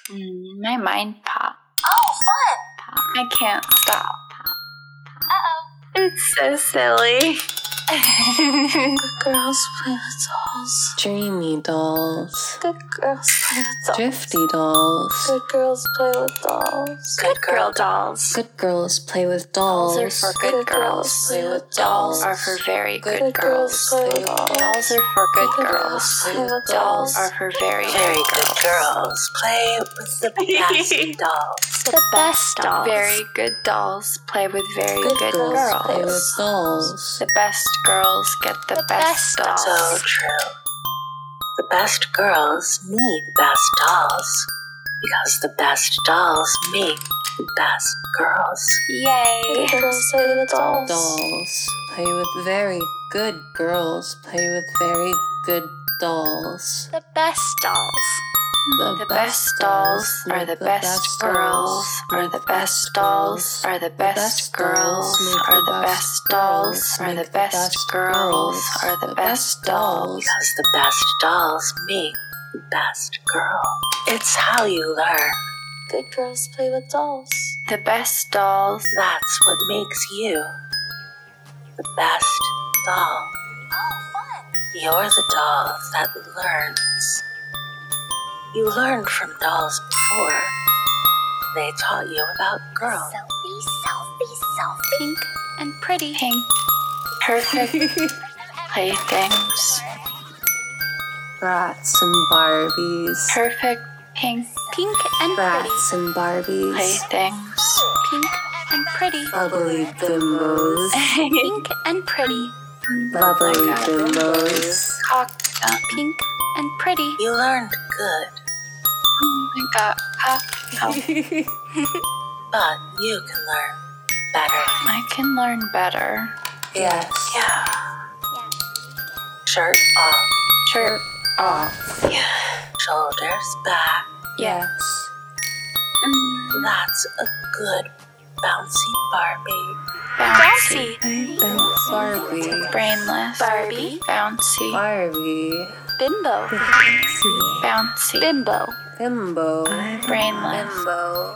My mind pop. Oh, fun! Pop. I can't stop. Pop. Uh-oh. It's so silly. Good girls play with dolls. Dreamy dolls. Good girls play with dolls. Drifty dolls. Good girls play with dolls. Good girl dolls. Good girls play with dolls. Dolls are for good girls. Play with Dolls dolls. are for very good Good girls girls. play with dolls. Dolls are for good Good girls. girls play with Dolls dolls. are for very Very good good girls play with the best dolls. The best dolls. Very good dolls play with very Good good girls girls. Play with dolls. The best girls get the best dolls. So true. The best girls need best dolls because the best dolls make the best girls. Yay! Good girls play with dolls. Dolls. Play with very good girls. Play with very good dolls. The best dolls. The best dolls are the best girls. Are the best dolls. Are the best girls. Are the best dolls. Are the best girls. Are the best dolls. Because the best dolls make the best girl. It's how you learn. Good girls play with dolls. The best dolls. That's what makes you the best doll. Oh, fun! You're the doll that learns. You learned from dolls before. They taught you about girls. Selfie, selfie, selfie. Pink and pretty. Pink. Perfect playthings. Brats and Barbies. Perfect pink. Pink and Brats and Barbies. playthings. Pink and pretty. Bubbly bimbos. Pink and pretty. Bubbly Oh my God. bimbos. Pink and pretty. You learned good, I got cocked. but you can learn better. I can learn better. Yes. Yeah. Shirt off, Shirt off. shoulders back. Yes. That's a good bouncy Barbie. Bouncy. Barbie. Brainless. Barbie. Bouncy. Barbie. Bimbo. Bouncy. Bimbo. Bimbo. Brainless. Bimbo.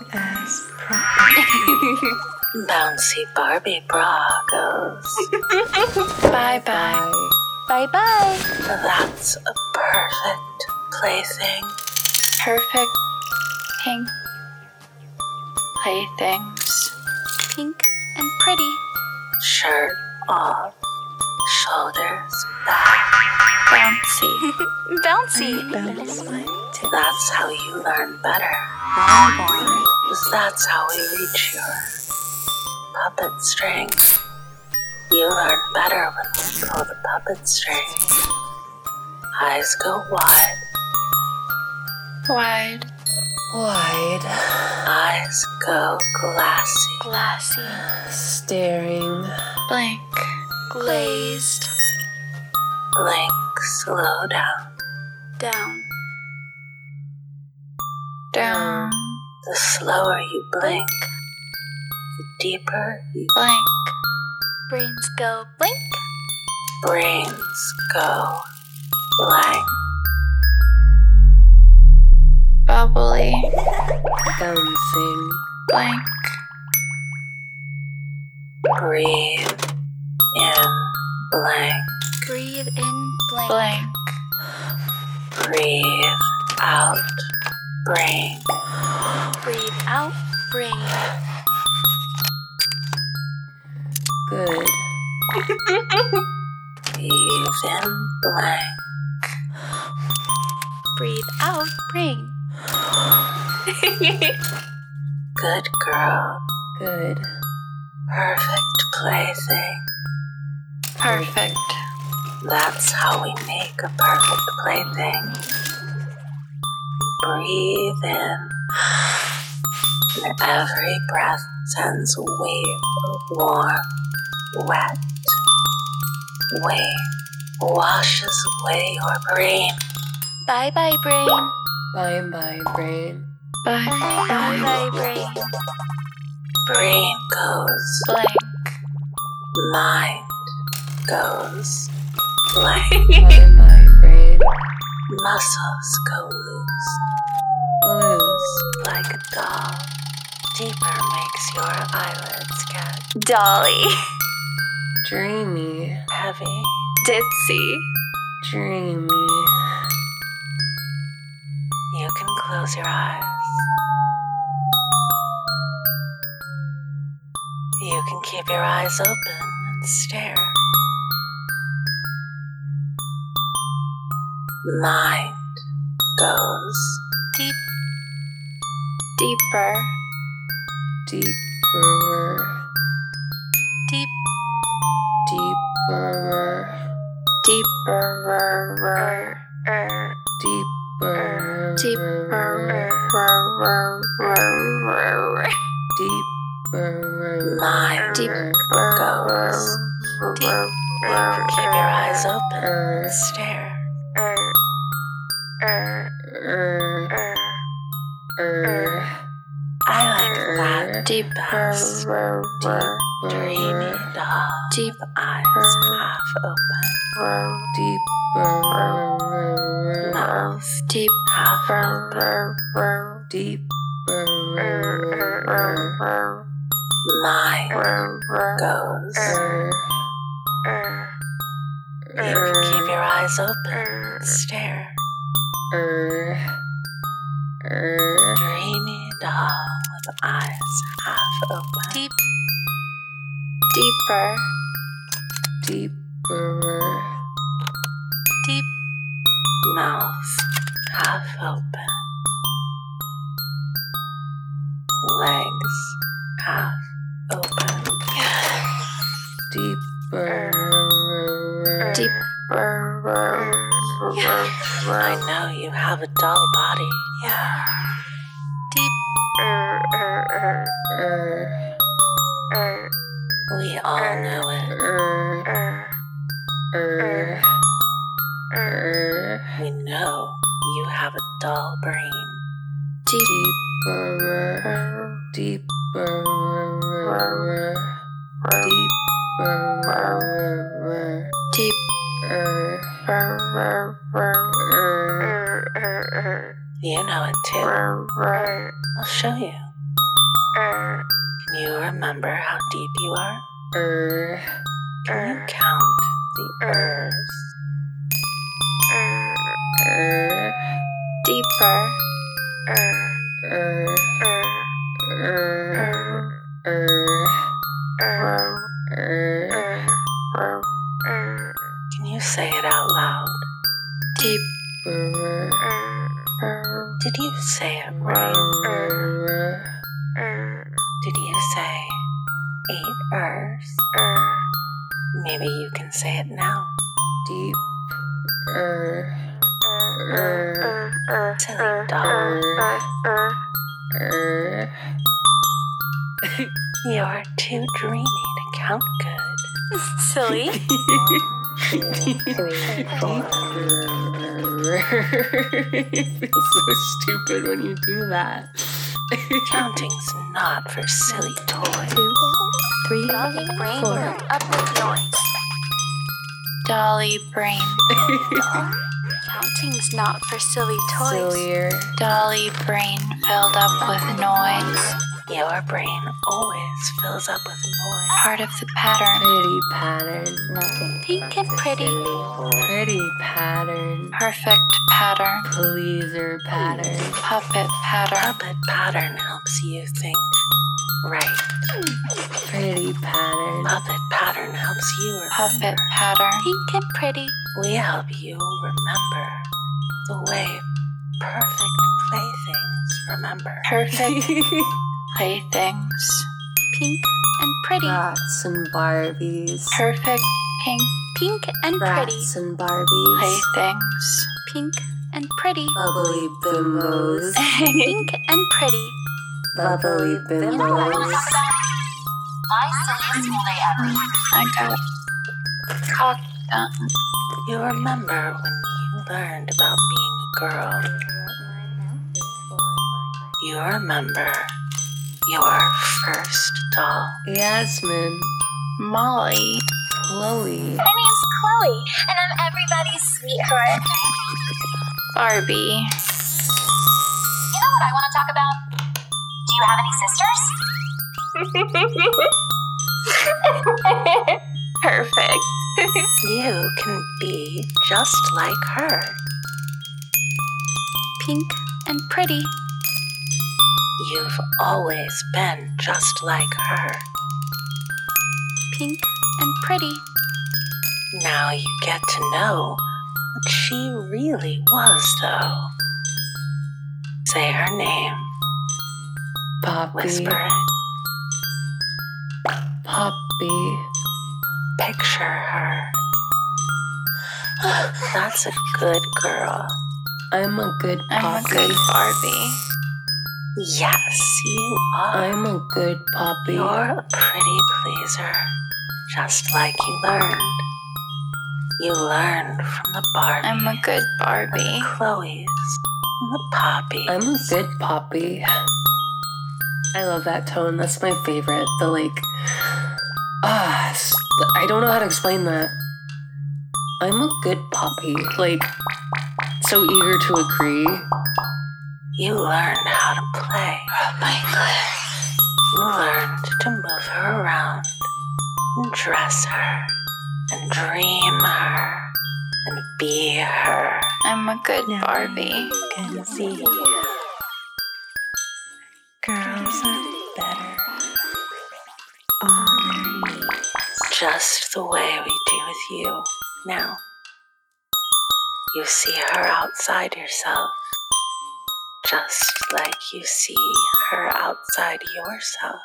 Bouncy Barbie bra goes. Bye bye. Bye bye. That's a perfect plaything. Perfect pink playthings. Pink and pretty. Shirt off, shoulders back. Bouncy. Bouncy. That's how you learn better. That's how we reach your puppet string. You learn better when we pull the puppet string. Eyes go wide, Wide. Wide. eyes go glassy. Glassy. Staring. Blank. Glazed. Blink, slow down. Down. Down. The slower you blink, the deeper you Blank. Brains go blink. brains go blank. Bubbly. Bouncing. Blank. Breathe in blank. Breathe in blank. Blank. Breathe out brain. Breathe out brain. Good. Breathe in blank. Breathe out brain. Good girl. Good. Perfect plaything. Perfect. That's how we make a perfect plaything. Breathe in. And every breath sends a wave of warm, wet wave. Washes away your brain. Bye bye brain. Bye bye brain. Bye bye brain. Brain goes Blank. mind goes blank. Bye bye brain. Muscles go loose. Loose. deeper makes your eyelids get Dolly. Dreamy. heavy. Ditzy. Dreamy. You can close your eyes. You can keep your eyes open and stare. Mind goes Deep. Deeper. Deeper. Deep. Deeper. Deeper. Deeper. Deeper. Deeper. mind goes deep. You can keep your eyes open and stare. I like that best. Dreamy doll Deep. with eyes half open, Deeper. mouth Deep. half open. Deeper. Mind goes. You can keep your eyes open and stare. Dreamy doll with eyes half open. Deep. Deeper. Deeper. Deep. Mouth half open. Legs half open. Deeper. Deeper. I know you have a dull body. Deep. We all know it. We know you have a dull brain. Deeper. Deeper. Deep. You know it too. I'll show you. Can you remember how deep you are? Can you count the ers? Deeper. Can you say it out loud? Deep. Did you say it right? Did you say 8 ers? Maybe you can say it now. Silly doll. You're too dreamy to count good. Silly. It feels so stupid when you do that. Counting's not for silly toys. 2, 3, 4. Up with noise. Dolly brain. Counting's not for silly toys. Sillier. Dolly brain filled up with noise. Your brain always fills up with noise. Part of the pattern. Pretty pattern. Nothing. Pink and pretty. Pretty pattern. Perfect pattern. Pleaser pattern. Puppet pattern. Puppet pattern helps you think right. Pretty pattern. Puppet pattern helps you remember. Puppet pattern. Pink and pretty. We help you remember the way perfect playthings remember. Perfect playthings. Pink and pretty. Rats and Barbies. Perfect pink. Pink and pretty. Rats and Barbies. Playthings. Pink and pretty. Bubbly bimbos. Pink and pretty. Bubbly bimbos. I got cock done. You remember when you learned about being a girl. You remember your first doll. Yasmin. Molly. Chloe. My name's Chloe, and I'm everybody's sweetheart. Barbie. You know what I want to talk about? Do Do you have any sisters? Perfect. You can be just like her. Pink and pretty. You've always been just like her. Pink and pretty. Now you get to know what she really was, though. Say her name. Poppy. Whisper it. Poppy. Picture her. That's a good girl. I'm a good Poppy. I'm a good Barbie. Yes, you are. I'm a good Poppy. You're a pretty pleaser, just like you learned. You learned from the Barbie. I'm a good Barbie. And the Chloe's and the Poppies. I'm a good Poppy. I love that tone. That's my favorite. The I don't know how to explain that. I'm a good Poppy. So eager to agree. You learned how to play. Oh my God. You learned to move her around and dress her and dream her and be her. I'm a good Barbie. Can see girls are better on their knees. Just the way we do with you now. You see her outside yourself, just like you see her outside yourself.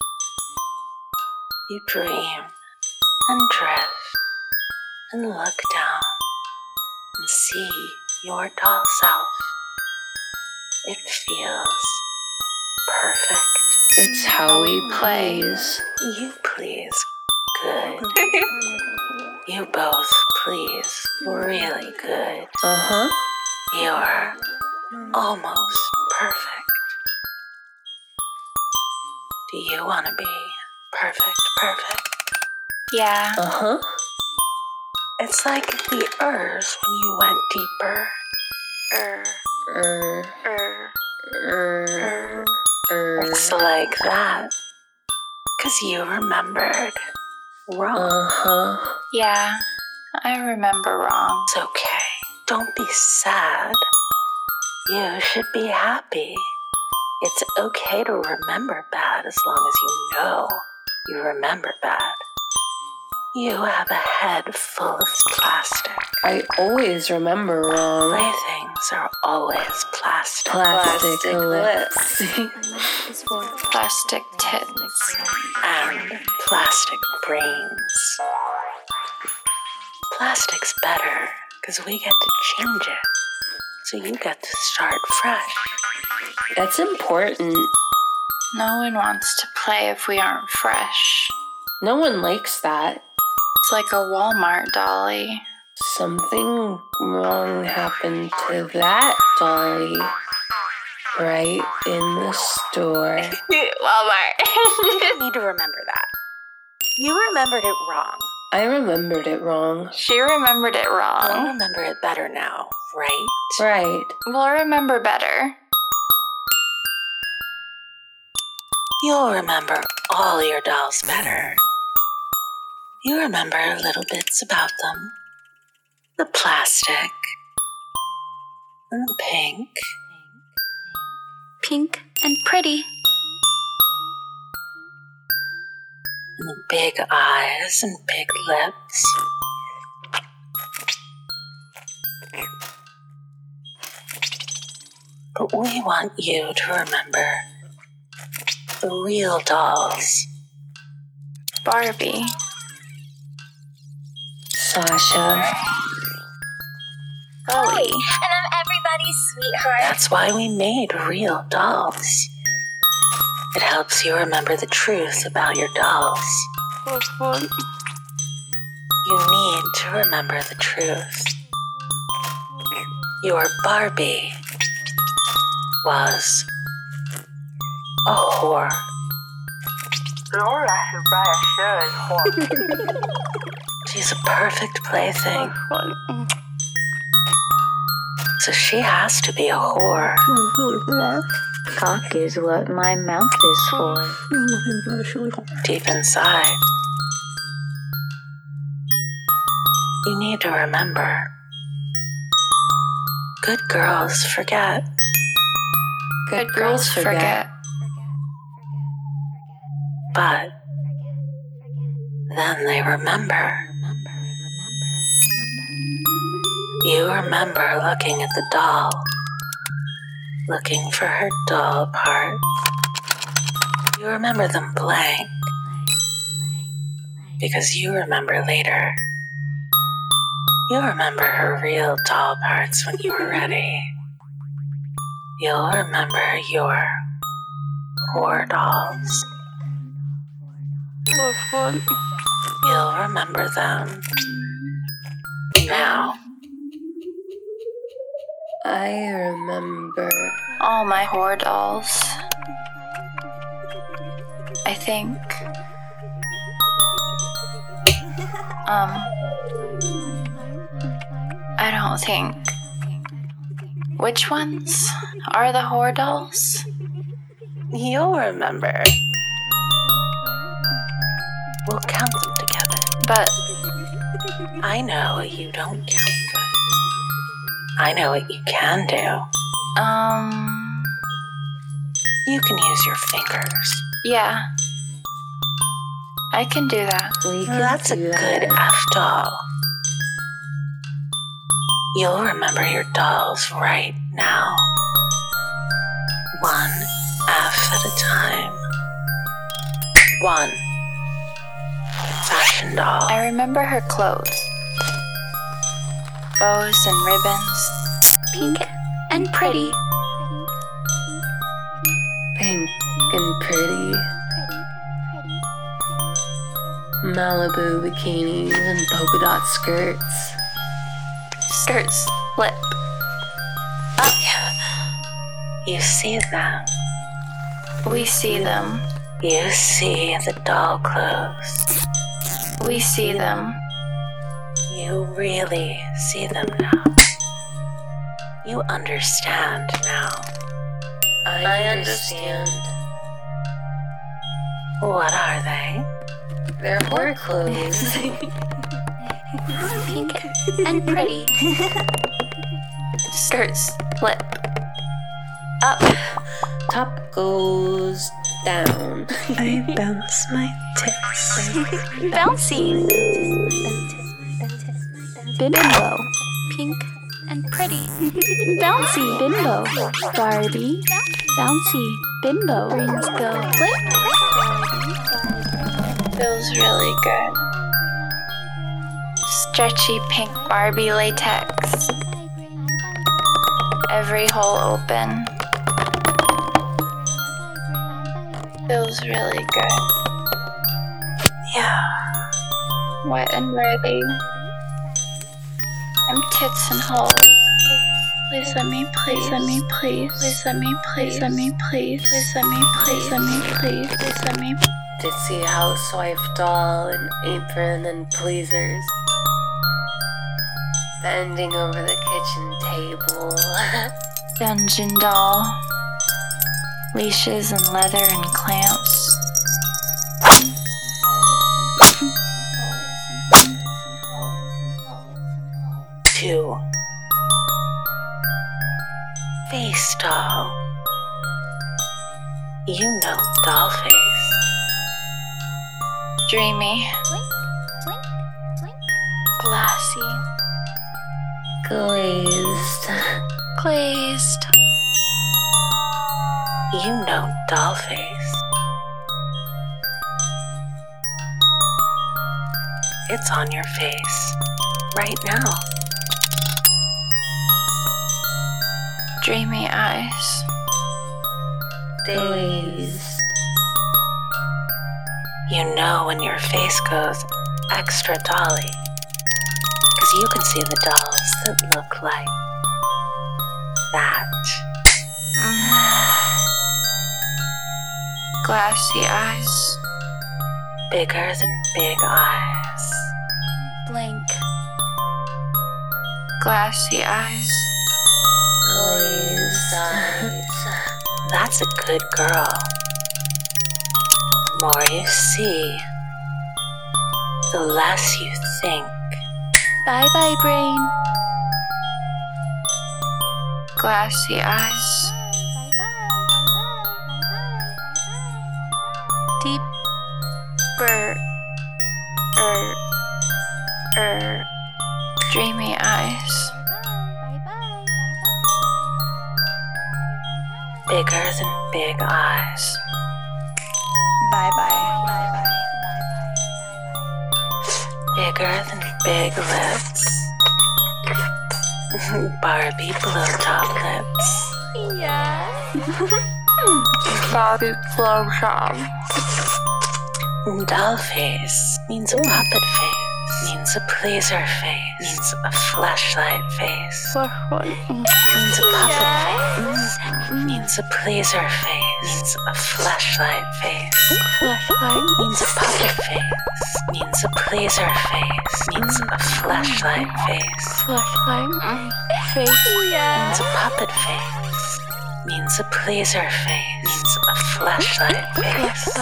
You dream and drift and look down and see your doll self. It feels perfect. It's how we please. You please good. You both please really good. Uh-huh. You're almost perfect. Do you want to be perfect? Yeah. Uh-huh. It's like the ers when you went deeper. It's like that. 'Cause you remembered wrong. Uh-huh. Yeah. I remember wrong. It's okay. Don't be sad. You should be happy. It's okay to remember bad as long as you know you remember bad. You have a head full of plastic. I always remember wrong. Playthings are always plastic. Plastic lips. Plastic tits. And plastic brains. Plastic's better because we get to change it. So you get to start fresh. That's important. No one wants to play if we aren't fresh. No one likes that. It's like a Walmart dolly. Something wrong happened to that dolly. Right in the store. Walmart. You need to remember that. You remembered it wrong. I remembered it wrong. She remembered it You'll wrong. remember it better now, right? Right. We'll remember better. You'll remember all your dolls better. You remember little bits about them. The plastic. And the pink. Pink and pretty. And the big eyes and big lips. But we want you to remember the real dolls. Barbie. Sasha. Chloe, and I'm everybody's sweetheart. That's why we made real dolls. It helps you remember the truth about your dolls. You need to remember the truth. Your Barbie was a whore. She's a perfect plaything. So she has to be a whore. Cock is what my mouth is for. Deep inside, you need to remember, good girls forget. Good girls forget. But then they remember. You remember looking at the doll, looking for her doll part. You remember them blank, because you remember later. You remember her real doll parts when you were ready. You'll remember your whore dolls. You'll remember them now. I remember All my whore dolls. I think. I don't think. Which ones are the whore dolls? You'll remember. We'll count them together. But I know what you don't count good. I know what you can do. You can use your fingers. yeah. I can do that. That's a good F doll. You'll remember your dolls right now. One F at a time. One fashion doll. I remember her clothes. Bows and ribbons. Pink and pretty. pink and pretty. Malibu bikinis and polka dot skirts. Skirts flip. You see them. We see them. You see the doll clothes. We see them. You really see them now. You understand now. I understand. What are they? They're whore clothes. Pink and pretty. Skirts flip. Up. Top goes down. I bounce my tits. Bouncy. Bimbo. Pink and pretty. Bouncy. Bimbo. Barbie. Bouncy. Bimbo. Brains go flip. Feels really good. Stretchy pink Barbie latex. Every hole open. Feels really good. Yeah. Wet and worthy. I'm tits and holes. Please let me, please let me, please. Please let me, please let me, please. Please let me, please let me, please. Please let me. Ditzy housewife doll and apron and pleasers. Bending over the kitchen table. Dungeon doll. Leashes and leather and clamps. 2. Face doll. You know doll face. Dreamy. Glassy. Glazed. Glazed. You know doll face. It's on your face right now. Dreamy eyes. Dazed. You know when your face goes extra dolly, because you can see the dolls that look like that. Glassy eyes. Bigger than big eyes. Blank. Glassy eyes. Glazed eyes. That's a good girl. The more you see, the less you think. Bye-bye, brain. Glassy eyes. Deeper, dreamy eyes. Bigger than big eyes. Bye-bye. Bigger than big lips. Barbie blow-top lips. Yeah. Barbie blowjob. Doll face means a puppet face. Means a pleaser face. Means a flashlight face. Means a puppet face. Means a pleaser face. Means a flashlight face. Means a puppet face. Means a pleaser face. Means a flashlight face. Means a puppet face. Means a pleaser face. Means a flashlight face.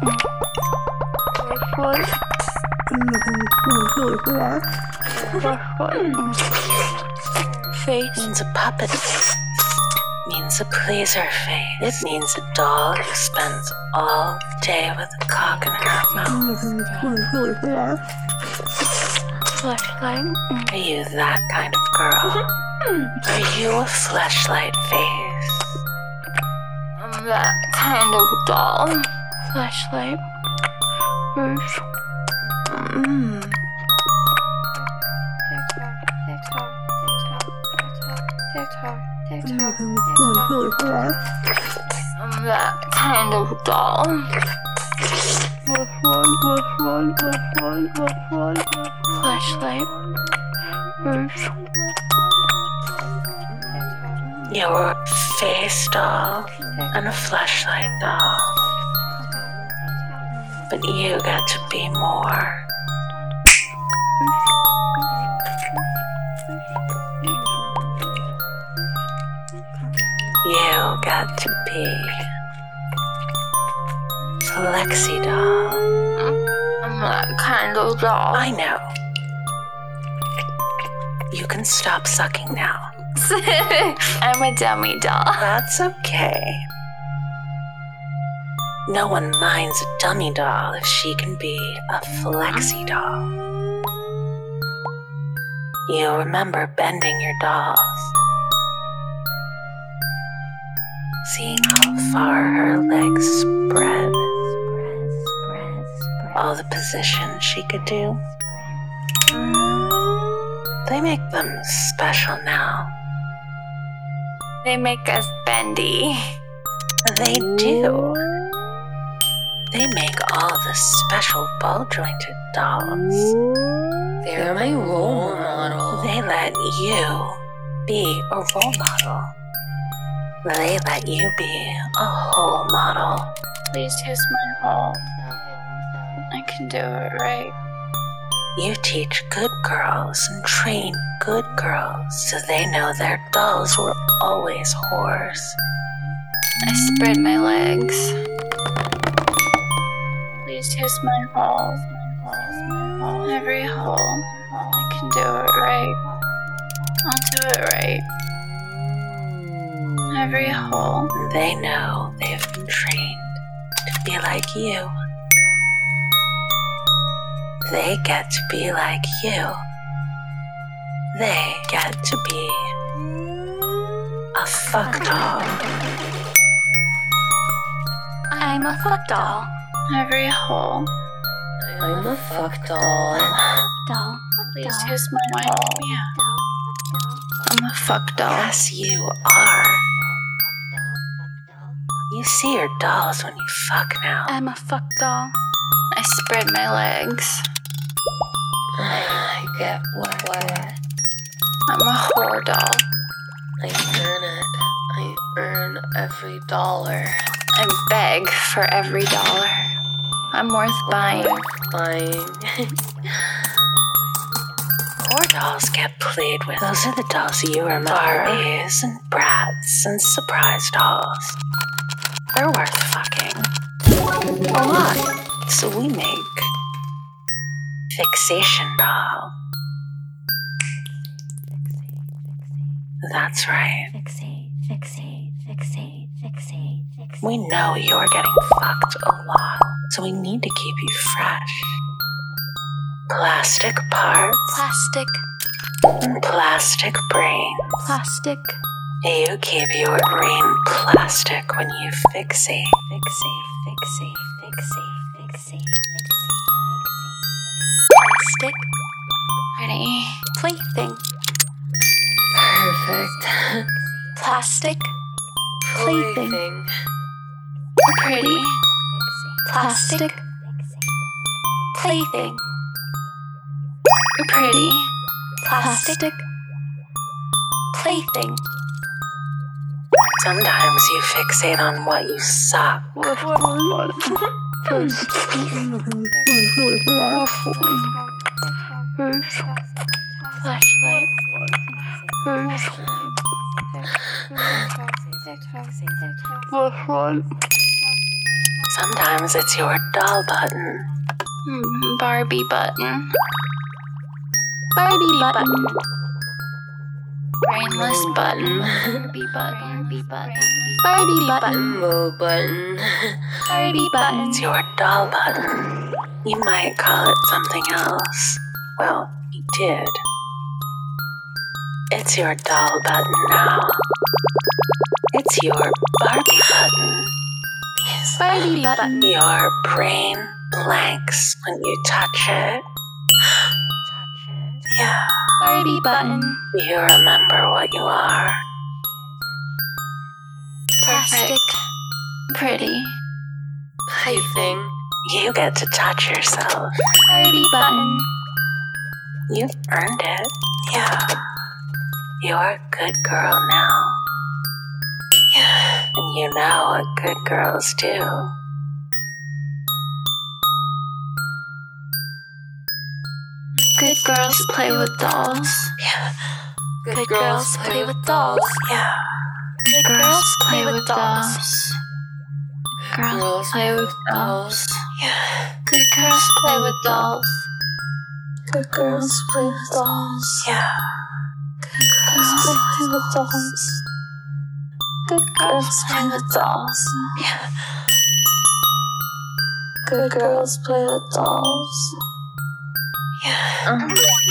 Means a puppet face. Means a pleaser face. It means a doll who spends all day with a cock in her mouth. Are you that kind of girl? Are you a flashlight face? I'm that kind of doll. Flashlight. I'm that kind of doll. Flashlight. You're a face doll and a flashlight doll. But you got to be more. You got to be Flexi doll. I'm that kind of doll. I know. You can stop sucking now. I'm a dummy doll. That's okay. No one minds a dummy doll if she can be a flexi doll. You remember bending your dolls. Seeing how far her legs spread. All the positions she could do. They make them special now. They make us bendy. They do. They make all the special ball-jointed dolls. They're my role model. They let you be a role model. They let you be a whole model. Please use my hole. I can do it right. You teach good girls and train good girls so they know their dolls were always whores. I spread my legs. Please use my hole. Every hole. I can do it right. I'll do it right. Every hole. They know they've been trained to be like you. They get to be like you. They get to be a fuck doll. I'm a fuck doll. Every hole. I'm a fuck doll. Doll. Please use my hole. Yeah. I'm a fuck doll. Yes, you are. You see your dolls when you fuck now. I'm a fuck doll. I spread my legs. I get wet. I'm a whore doll. I earn it. I earn every dollar. I beg for every dollar. I'm worth buying. Whore dolls get played with. Those are the dolls you remember. Barbies and brats and surprise dolls. they're worth fucking. A lot. So we make Fixation Doll. That's right. We know you're getting fucked a lot, so we need to keep you fresh. Plastic parts. Plastic. And plastic brain. Plastic. You keep your brain plastic when you fixate. Plastic. Pretty. Plaything. Perfect. Plastic. Plaything. Pretty. Plastic. Plaything. Pretty. Plastic. Plaything. Sometimes you fixate on what you suck. Flashlight. Sometimes it's your doll button. Barbie button. Barbie button. Brainless button. Barbie button. Barbie button. Mo button. Barbie button. It's your doll button. You might call it something else. Well, you did. It's your doll button now. It's your Barbie button. Barbie button. Your brain blanks when you touch it. Yeah. Barbie button. You remember what you are. Plastic. Pretty. Plaything. You get to touch yourself. Barbie button. You've earned it. Yeah. You're a good girl now. Yeah. And you know what good girls do. Good girls play with dolls. Yeah. Good girls play with dolls. Yeah. Good girls play with dolls. Girls play with dolls. Yeah. Good girls play with dolls. Good girls play with dolls. Yeah. Girls play with dolls. Good girls play with dolls. Yeah. Good girls play with dolls. Yeah.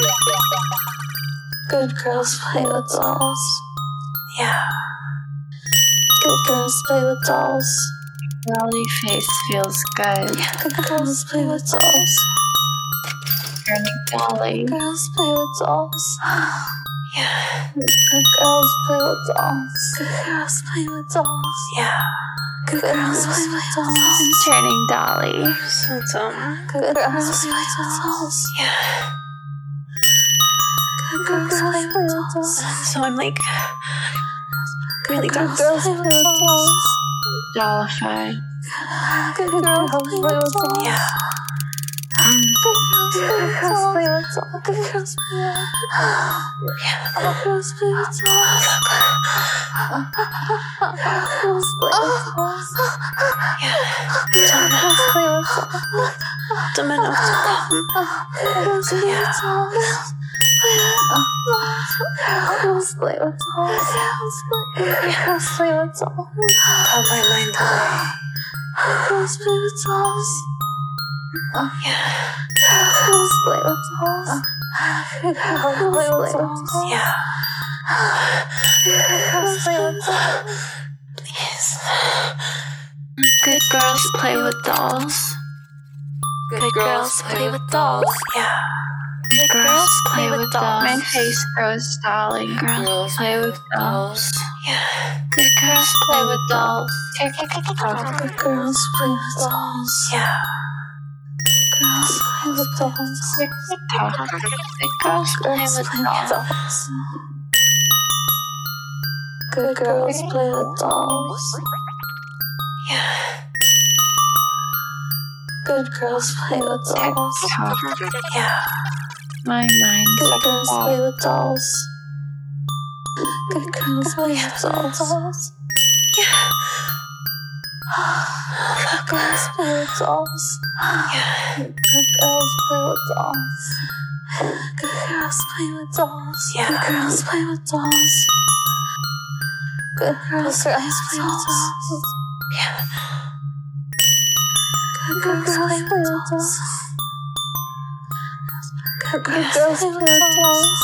Good girls play with dolls. Yeah. Good girls play with dolls. Dolly face feels good. Good girls play with dolls. Turning Dolly. Girls play with dolls. Yeah. Good girls play with dolls. Good girls play with dolls. Yeah. Good girls play with dolls. Turning Dolly. So dumb. Good girls play with dolls. Yeah. Good girls play with dolls. So I'm like really Good dumb. girls play with dolls. Dollified. Good girls play with dolls. Yeah. Good girls play with dolls. Good girls play with dolls. Good girls play with dolls. Good girls play with dolls. Good girls play with dolls. Dumb enough to come. Good girls play with dolls. Girls play with dolls. Girls play with dolls. Call my mind away. Girls play with dolls. Yeah. Girls play with dolls. Girls play with dolls. Yeah. Girls play with dolls. Please. Good girls play with dolls. Good girls play with dolls. Yeah. Good girls play with dolls. My face grows Dolly. Girls Play with dolls. Yeah. Good girls play with dolls. Good girls play with dolls. Yeah. Girls play with dolls. Good girls play Girls with play with dolls. dolls. Good girls play with dolls. Yeah. Good girls play with dolls. Yeah. My mind. Good girls play with dolls. Good girls play with dolls. Yeah. Good girls play with dolls. Good girls play with dolls. Good girls play with dolls. Good girls play with dolls. Good girls play with dolls. Good girls play with dolls. Good girls play with dolls.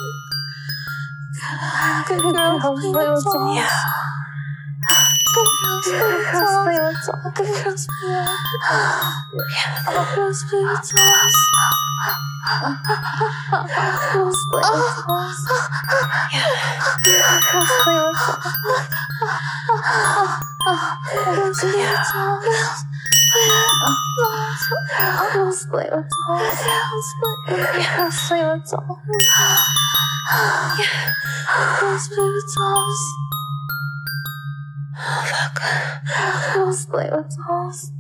Good girls play with dolls. Good girls play with dolls. Good girls play with dolls. Good girls play with dolls. Girls play with dolls. Girls play with dolls. Girls play with dolls. Girls play with dolls. Girls play with dolls. Girls play with dolls. Girls play with dolls.